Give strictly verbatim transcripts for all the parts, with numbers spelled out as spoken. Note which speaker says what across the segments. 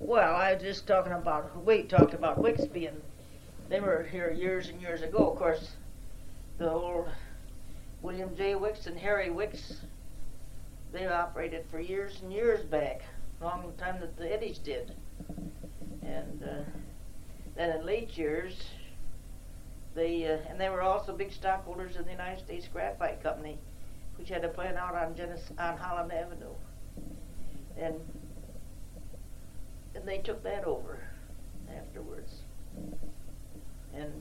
Speaker 1: Well, I was just talking about, we talked about Wicks being, they were here years and years ago. Of course, the old William J. Wicks and Harry Wicks, they operated for years and years back, long time that the Eddies did. And uh, then in late years, they, uh, and they were also big stockholders in the United States Graphite Company, which had a plant out on, Genes- on Holland Avenue. And, and they took that over afterwards. And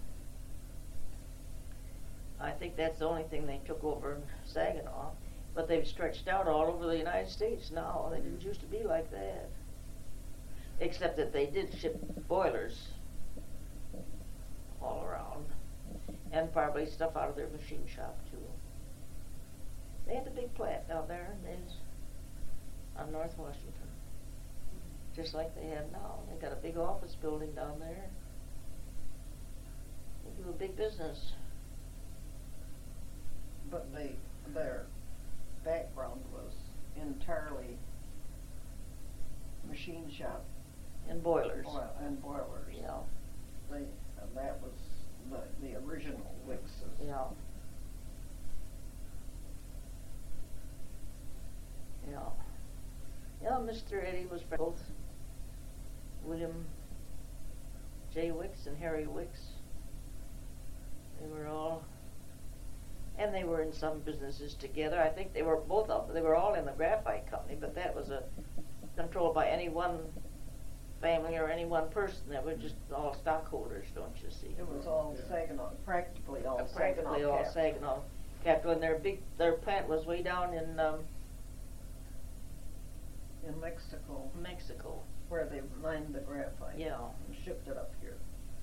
Speaker 1: I think that's the only thing they took over in Saginaw. But they've stretched out all over the United States now. They didn't used to be like that. Except that they did ship boilers all around. And probably stuff out of their machine shop, too. They had a big plant down there in on North Washington. Just like they have now. They got a big office building down there. They do a big business.
Speaker 2: But they, their background was entirely machine shop.
Speaker 1: And boilers.
Speaker 2: Oil and boilers.
Speaker 1: Yeah.
Speaker 2: They, uh, that was the, the original Wickses.
Speaker 1: Yeah. Yeah. Yeah, Mister Eddy was both William J. Wicks and Harry Wicks. They were all, and they were in some businesses together. I think they were both of they were all in the graphite company, but that was a controlled by any one family or any one person. That were just all stockholders, don't you see?
Speaker 2: It was all
Speaker 3: Yeah.
Speaker 2: Saginaw, practically all
Speaker 1: Uh, practically
Speaker 2: Saginaw
Speaker 1: all
Speaker 2: Cap.
Speaker 1: Saginaw Capital, and their big their plant was way down in um,
Speaker 2: In Mexico,
Speaker 1: Mexico.
Speaker 2: where they mined the graphite.
Speaker 1: Yeah.
Speaker 2: And shipped it up here.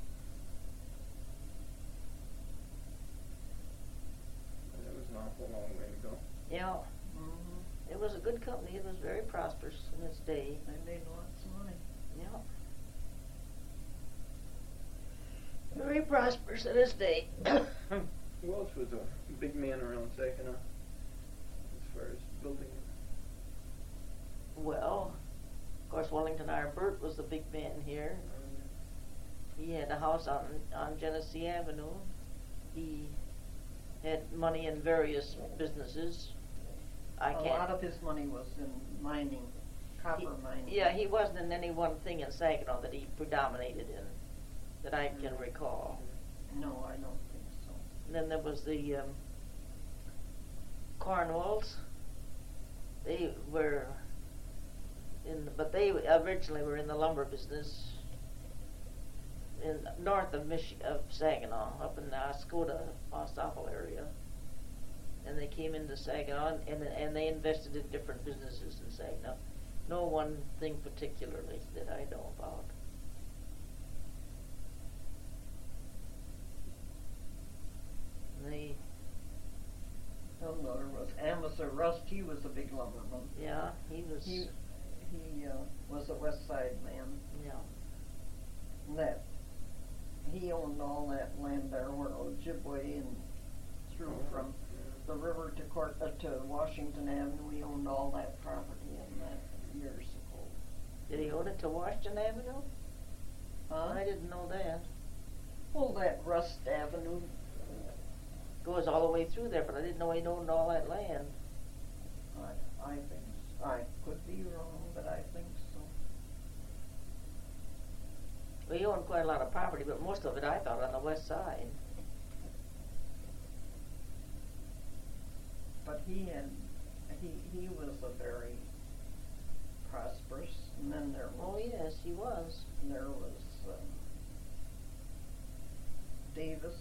Speaker 3: It was an awful long way to go.
Speaker 1: Yeah.
Speaker 2: Mm-hmm.
Speaker 1: It was a good company. It was very prosperous in its day.
Speaker 2: They made lots of money.
Speaker 1: Yeah. Very prosperous in its day.
Speaker 3: Who else was a big man around Saginaw as far as building it?
Speaker 1: Well, of course, Wellington R. Burt was the big man here. He had a house on on Genesee Avenue. He had money in various businesses. I
Speaker 2: A
Speaker 1: can't.
Speaker 2: lot of his money was in mining, copper
Speaker 1: he,
Speaker 2: mining.
Speaker 1: Yeah, he wasn't in any one thing in Saginaw that he predominated in, that I can recall.
Speaker 2: No, I don't think so.
Speaker 1: And then there was the um, Cornwalls. They were in, the, but they originally were in the lumber business in north of Mich- of Saginaw, up in the Oscoda, Ostoppel area. And they came into Saginaw, and, and and they invested in different businesses in Saginaw. No one thing particularly that I know about. They,
Speaker 2: Then there was Amasa Rust. He was a big lumberman.
Speaker 1: yeah, he was,
Speaker 2: He he uh, was a West Side man.
Speaker 1: yeah.
Speaker 2: And that he owned all that land there where Ojibwe and through
Speaker 3: Mhm.
Speaker 2: from the river to Court uh, to Washington Avenue. He owned all that property in that years ago.
Speaker 1: Did he own it to Washington Avenue?
Speaker 2: Huh?
Speaker 1: I didn't know that.
Speaker 2: Well, that Rust Avenue.
Speaker 1: Goes all the way through there, but I didn't know he owned all that land.
Speaker 2: I I think so. I could be wrong, but I think so.
Speaker 1: Well, he owned quite a lot of property, but most of it I thought on the west side.
Speaker 2: But he had he he was a very prosperous. And then there
Speaker 1: Oh
Speaker 2: was
Speaker 1: yes, he was.
Speaker 2: there was um, Davis.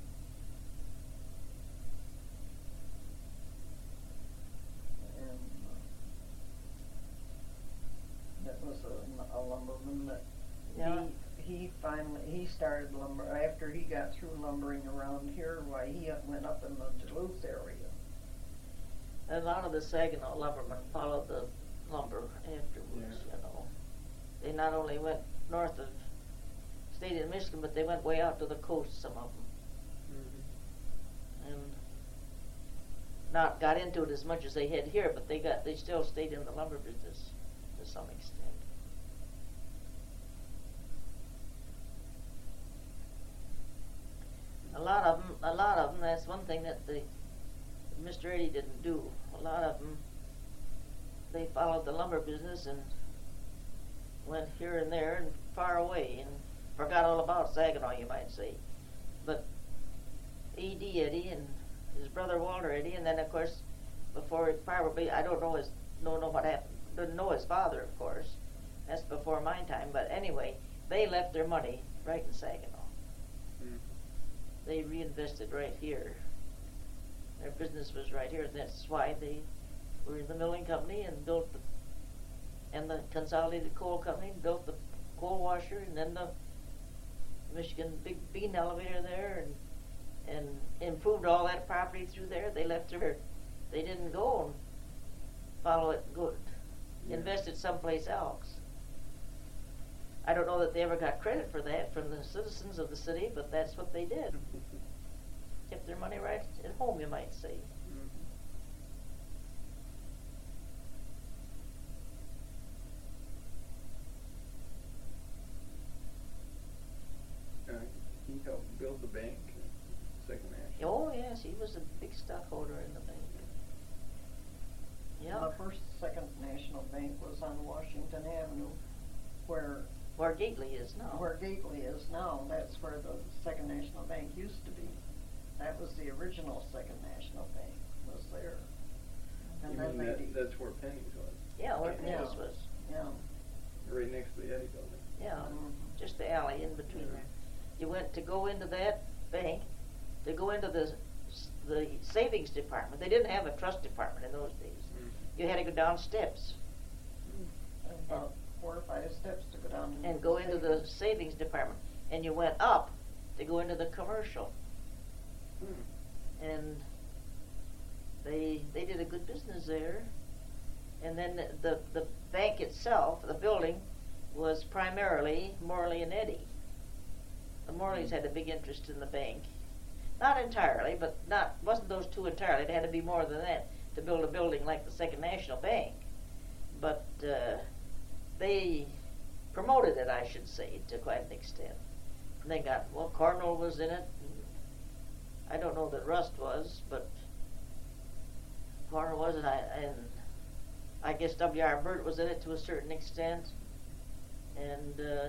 Speaker 2: And uh, that was a, a lumberman that
Speaker 1: Yeah.
Speaker 2: he he finally he started lumber after he got through lumbering around here. Why he up- went up in the Duluth area.
Speaker 1: A lot of the Saginaw lumbermen followed the lumber afterwards,
Speaker 3: Yeah.
Speaker 1: you know. They not only went north of state of Michigan, but they went way out to the coast, some of them,
Speaker 3: Mm-hmm.
Speaker 1: and not got into it as much as they had here, but they got they still stayed in the lumber business to some extent. A lot of them, a lot of them, that's one thing that the, Mister Eddie didn't do. A lot of them, they followed the lumber business and went here and there and far away and forgot all about Saginaw, you might say. But E D Eddie and his brother Walter Eddie, and then of course, before probably, I don't know his, don't know what happened, didn't know his father, of course. That's before my time, but anyway, they left their money right in Saginaw.
Speaker 3: Mm.
Speaker 1: They reinvested right here. Their business was right here, and that's why they were in the milling company and built the, and the Consolidated Coal Company and built the coal washer, and then the Michigan big bean elevator there, and and improved all that property through there. They left their, they didn't go and follow it good,
Speaker 3: Yeah.
Speaker 1: invested someplace else. I don't know that they ever got credit for that from the citizens of the city, but that's what they did. Kept their money right at home, you might say.
Speaker 3: Mhm. Uh, he helped build the bank, Second National.
Speaker 1: Oh, yes, he was a big stockholder in the bank. Yeah,
Speaker 2: The first Second National Bank was on Washington Avenue, where
Speaker 1: where Gately is now.
Speaker 2: where Gately is now. That's where the Second National Bank used to be. That was the original Second National Bank, was there. And
Speaker 3: You
Speaker 2: then
Speaker 3: mean
Speaker 2: they,
Speaker 3: that,
Speaker 2: de-
Speaker 3: that's where Penny's was,
Speaker 1: Yeah, where
Speaker 2: Yeah.
Speaker 1: Penny's was.
Speaker 2: yeah.
Speaker 3: right next to the Eddie Building.
Speaker 1: Yeah,
Speaker 2: Mhm.
Speaker 1: just the alley in between
Speaker 3: Yeah.
Speaker 1: there. You went to go into that bank, to go into the s- the savings department. They didn't have a trust department in those days.
Speaker 3: Mm.
Speaker 1: You had to go down steps
Speaker 2: About four or five steps to go down.
Speaker 1: and go into the savings department, and you went up to go into the commercial.
Speaker 3: Mm.
Speaker 1: And they they did a good business there. And then the, the the bank itself, the building, was primarily Morley and Eddy. The Morleys had a big interest in the bank, not entirely, but not wasn't those two entirely. It had to be more than that to build a building like the Second National Bank. But uh, they promoted it, I should say, to quite an extent. And they got, well, Cornwell was in it. And I don't know that Rust was, but Cornwell was, and I, and I guess W R Burt was in it to a certain extent. And uh,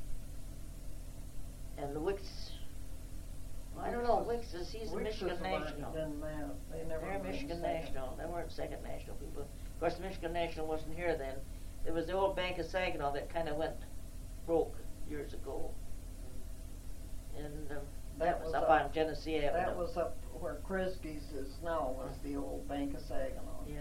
Speaker 1: and the Wicks, well, I don't know, Wicks is, he's a
Speaker 2: Wicks
Speaker 1: Michigan
Speaker 2: was already
Speaker 1: National.
Speaker 2: done that. They never
Speaker 1: They're
Speaker 2: were
Speaker 1: Michigan
Speaker 2: second.
Speaker 1: National. They weren't Second National people. Of course, the Michigan National wasn't here then. It was the old Bank of Saginaw that kind of went broke years ago. And um, that,
Speaker 2: That
Speaker 1: was,
Speaker 2: was
Speaker 1: up,
Speaker 2: up-
Speaker 1: on Genesee Avenue.
Speaker 2: That was up where Krisby's is now, was the old Bank of Saginaw.
Speaker 1: Yeah.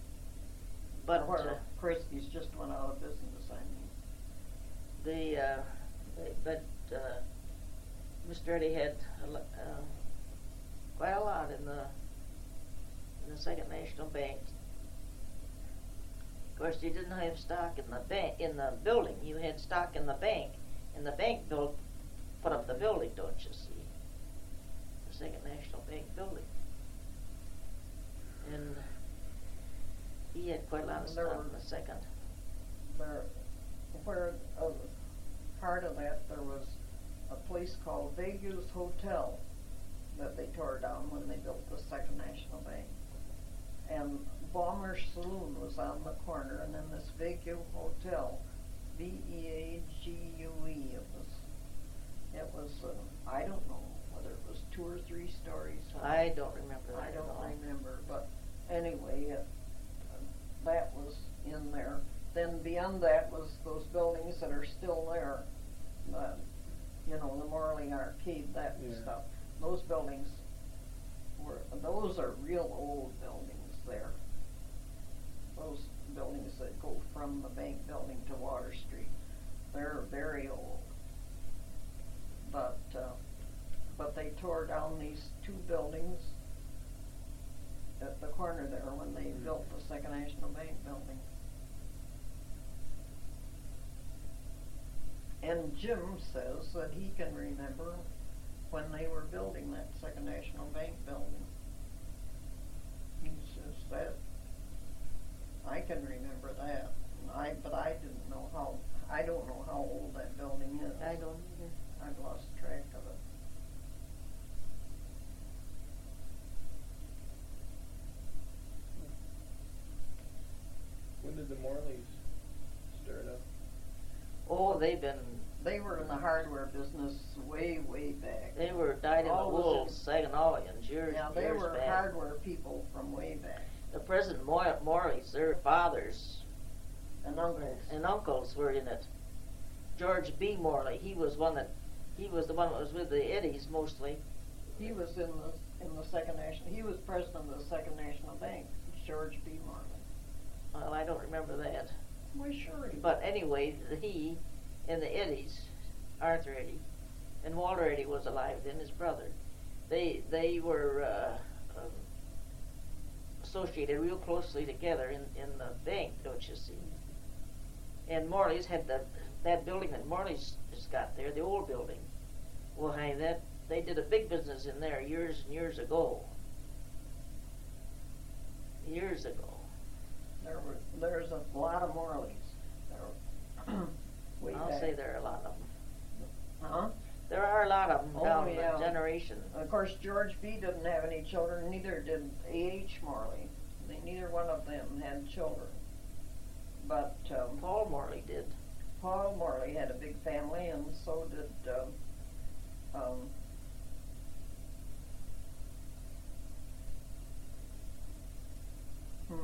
Speaker 1: But
Speaker 2: Where
Speaker 1: uh,
Speaker 2: Krisby's just went out of business, I mean.
Speaker 1: the uh, they, but uh, Mister Eddie had a, lo- uh, quite a lot in the in the Second National Bank. Of course, you didn't have stock in the bank in the building. You had stock in the bank, and the bank built put up the building. Don't you see? The Second National Bank building, and he had quite a lot of
Speaker 2: There
Speaker 1: stock
Speaker 2: were-
Speaker 1: in the second.
Speaker 2: There, where, uh, part of that, there was a place called Vegas Hotel that they tore down when they built the Second National Bank. And Baumer Saloon was on the corner, and then this Vegas Hotel, V E A G U E, it was, it was, uh, I don't know whether it was two or three stories.
Speaker 1: I don't remember that
Speaker 2: I
Speaker 1: at
Speaker 2: don't
Speaker 1: all.
Speaker 2: remember, but anyway, it, that was in there. Then beyond that was those buildings that are still there, the, you know, the Morley Arcade, that
Speaker 3: Yeah.
Speaker 2: stuff. Those buildings were, those are real old buildings there. Those buildings that go from the bank building to Water Street, they're very old. But, uh, but they tore down these two buildings at the corner there when they
Speaker 3: Mm.
Speaker 2: built the Second National Bank building. And Jim says that he can remember when they were building that Second National Bank building. He says that, I can remember that, and I, but I didn't know how, I don't know how old that building is.
Speaker 1: I don't either.
Speaker 2: I've lost track of it.
Speaker 3: when did the Morleys start up?
Speaker 1: Oh, they've been,
Speaker 2: They were in the hardware business way, way back.
Speaker 1: they were dyed in the
Speaker 2: All was
Speaker 1: wool
Speaker 2: in-
Speaker 1: Saginolians years,
Speaker 2: Yeah, they
Speaker 1: years
Speaker 2: were
Speaker 1: back.
Speaker 2: hardware people from way back.
Speaker 1: The present Moy- Morleys, their fathers
Speaker 2: And uncles.
Speaker 1: and uncles were in it. George B. Morley, he was one that, he was the one that was with the Eddies mostly.
Speaker 2: He was in the, in the Second National, he was president of the Second National Bank, George B. Marley.
Speaker 1: Well, I don't remember that.
Speaker 2: Why, sure he
Speaker 1: But anyway, he and the Eddies, Arthur Eddy, and Walter Eddy was alive then, his brother. They they were uh, um, associated real closely together in, in the bank, don't you see? And Morley's had the that building that Morley's has got there, the old building. Well, hey, that they did a big business in there years and years ago. Years ago.
Speaker 2: There were, there's a lot of Morleys. There were way
Speaker 1: I'll
Speaker 2: back.
Speaker 1: say there are a lot of them.
Speaker 2: Huh?
Speaker 1: There are a lot of them
Speaker 2: Oh,
Speaker 1: down
Speaker 2: yeah.
Speaker 1: the generation.
Speaker 2: Of course, George B. didn't have any children, neither did A H. Morley. They, neither one of them had children. But um,
Speaker 1: Paul Morley did.
Speaker 2: Paul Morley had a big family, and so did um, um, hmm.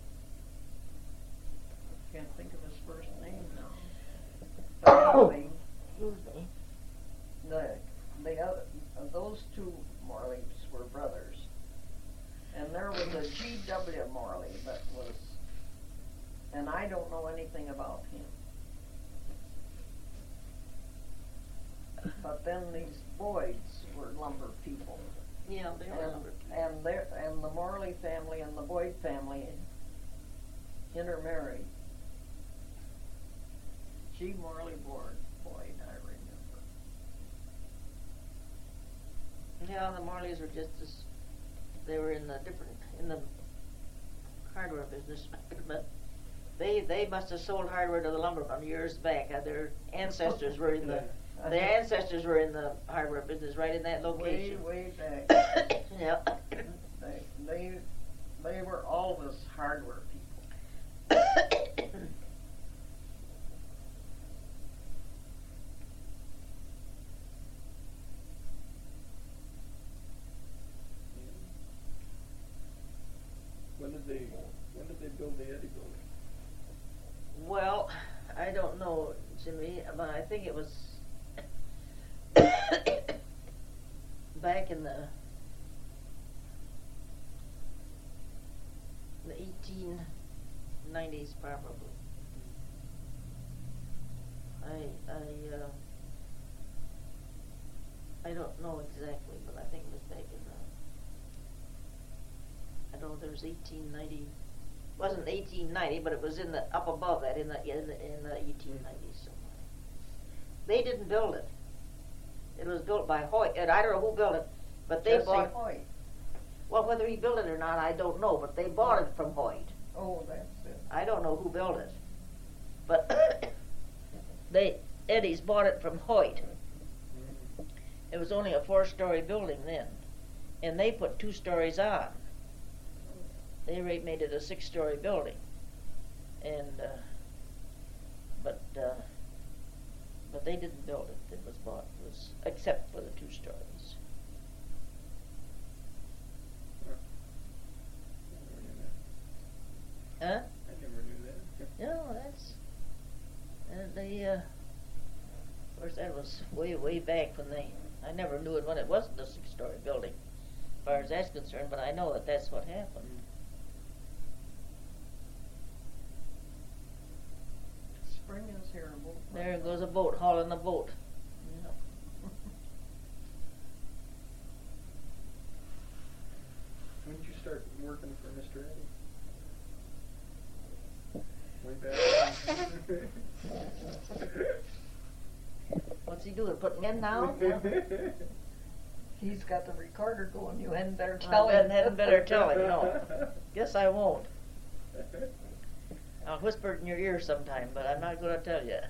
Speaker 2: Can't think of his first name now. But anyway,
Speaker 1: Excuse me.
Speaker 2: the the other uh, those two Morleys were brothers, and there was a G W Morley that was, and I don't know anything about him. But then these Boyds were lumber people,
Speaker 1: Yeah, they
Speaker 2: and
Speaker 1: were.
Speaker 2: and their and the Morley family and the Boyd family intermarried. G. Morley Boyd, Boyd, I remember.
Speaker 1: Yeah, the Morleys were just as, they were in the different, in the hardware business, but they, they must have sold hardware to the lumbermen years back. Uh, Their ancestors were in the, their ancestors were in the hardware business right in that
Speaker 2: Way,
Speaker 1: location.
Speaker 2: way back.
Speaker 1: Yeah.
Speaker 2: They, they, they were always hardware people.
Speaker 3: When did they when did they build the Eddy building?
Speaker 1: Well, I don't know, Jimmy, but I think it was back in the the eighteen nineties, probably. I I uh, I don't know exactly, but I think it was back in the. I don't know. There was eighteen ninety. Wasn't eighteen ninety, but it was in the up above that in the in the, in the eighteen nineties somewhere. They didn't build it. It was built by Hoyt, and I don't know who built it, but they
Speaker 2: Jesse
Speaker 1: bought.
Speaker 2: Hoyt.
Speaker 1: Well, whether he built it or not, I don't know, but they bought it from Hoyt.
Speaker 2: Oh, that's it.
Speaker 1: I don't know who built it, but they Eddie's bought it from Hoyt. It was only a four-story building then, and they put two stories on. They ra- made it a six-story building, and uh, but uh, but they didn't build it. It was bought. It was except for the two stories.
Speaker 3: I never knew that.
Speaker 1: Huh?
Speaker 3: I never knew that.
Speaker 1: No, that's uh, they. Uh, of course, that was way way back when they. I never knew it when it wasn't a six-story building, as far as that's concerned. But I know that that's what happened.
Speaker 2: Spring is here. We'll-
Speaker 1: There goes a boat hauling a boat. Yeah.
Speaker 3: When did you start working for Mister Eddy? Way back.
Speaker 1: What's he doing? Putting in now?
Speaker 2: He's got the recorder going. You hadn't better
Speaker 1: I
Speaker 2: tell him.
Speaker 1: hadn't- hadn't better tell him, no. Guess I won't. I'll whisper it in your ear sometime, but I'm not going to tell you.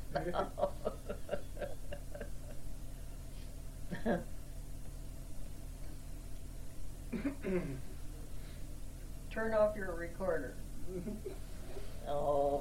Speaker 2: Turn off your recorder.
Speaker 1: Oh,